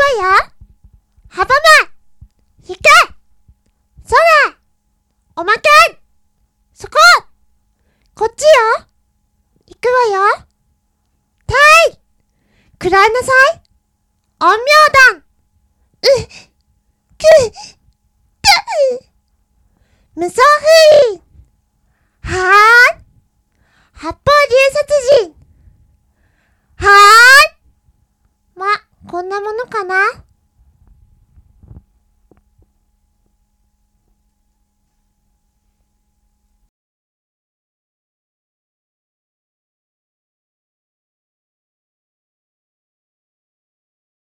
わよ。はばま、ひく、そら、おまけ、そこ、こっちよ。いくわよ。たい、くらいなさい。陰陽弾。く、むそう